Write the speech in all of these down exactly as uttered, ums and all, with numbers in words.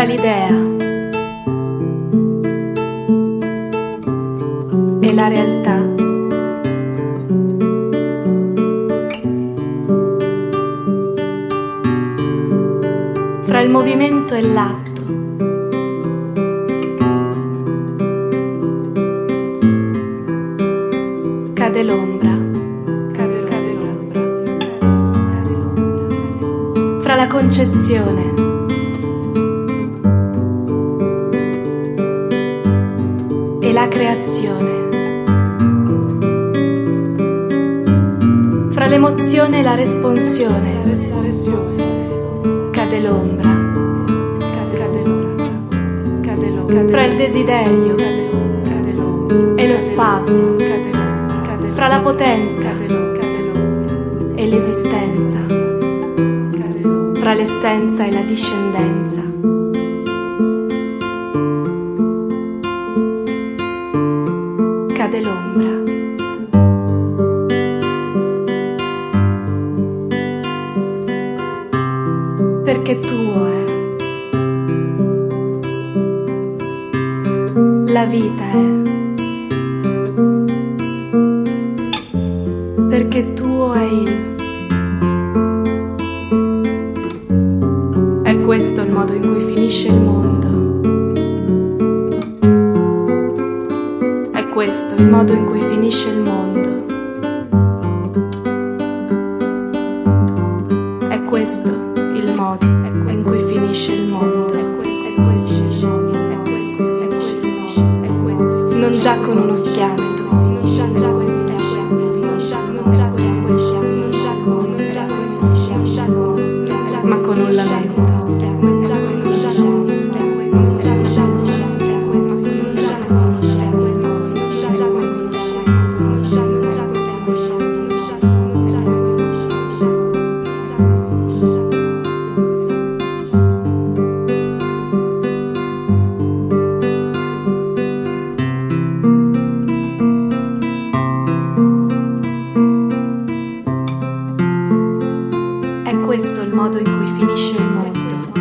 fra l'idea e la realtà. Fra il movimento e l'atto. Cade l'ombra. Cade, cade l'ombra. Cade l'ombra. Fra la concezione e la creazione. Fra l'emozione e la responsione. Cade l'ombra. Cade l'ombra. Cade l'ombra. Fra il desiderio e lo spasmo. Fra la potenza e l'esistenza. Fra l'essenza e la discendenza. Cade l'ombra. Perché tuo è. La vita è. Perché tuo è il. È questo il modo in cui finisce il mondo. È questo il modo in cui finisce il mondo. È questo il modo in cui finisce il mondo. È questo, è questo, è questo, è questo, è questo. Non già con uno schianto, non già già questo, è questo, non già non già questo, non già con non già questo, non già con uno schianto, ma con un lamento. Non già questo, non già con uno schianto, non già già questo, non già questo, è questo, non già già questo, non già non già questo, non già non già questo. È questo il modo in cui finisce il mondo.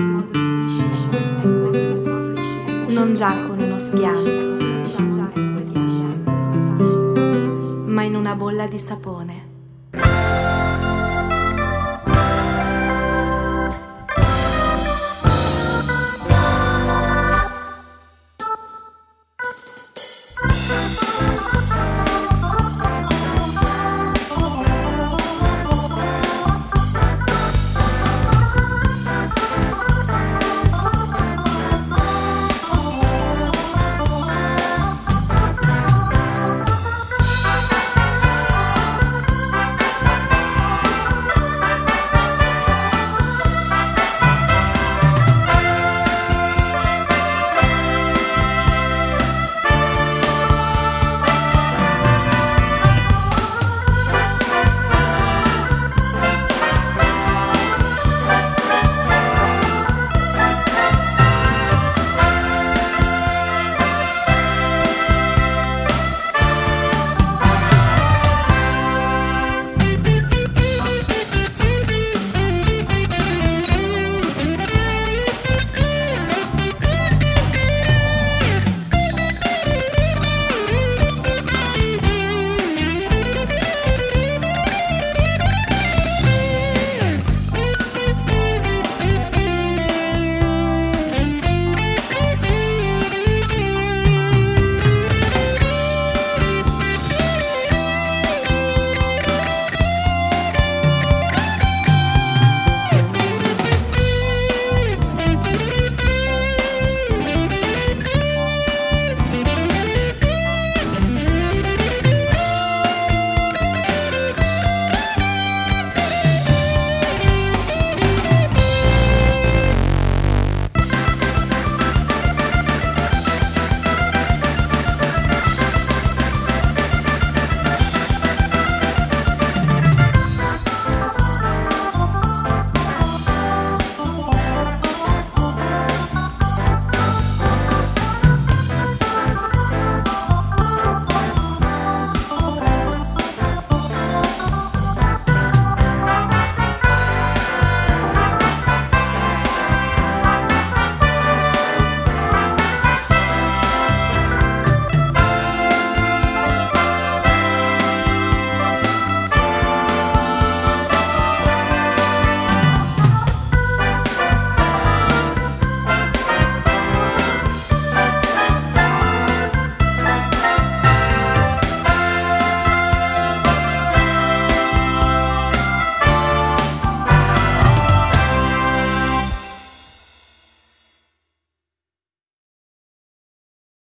Non già con uno schianto, ma in una bolla di sapone.